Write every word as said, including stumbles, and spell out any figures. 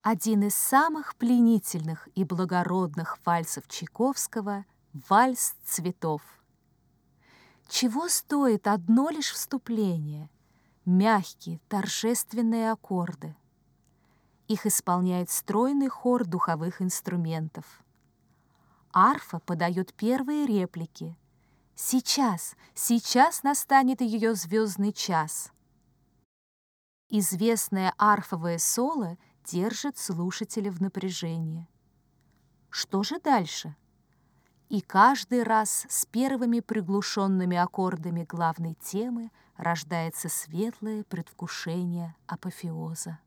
Один из самых пленительных и благородных вальсов Чайковского — вальс цветов. Чего стоит одно лишь вступление, мягкие, торжественные аккорды. Их исполняет стройный хор духовых инструментов. Арфа подает первые реплики. Сейчас, сейчас настанет ее звездный час. Известное арфовое соло держит слушателя в напряжении. Что же дальше? И каждый раз с первыми приглушенными аккордами главной темы рождается светлое предвкушение апофеоза.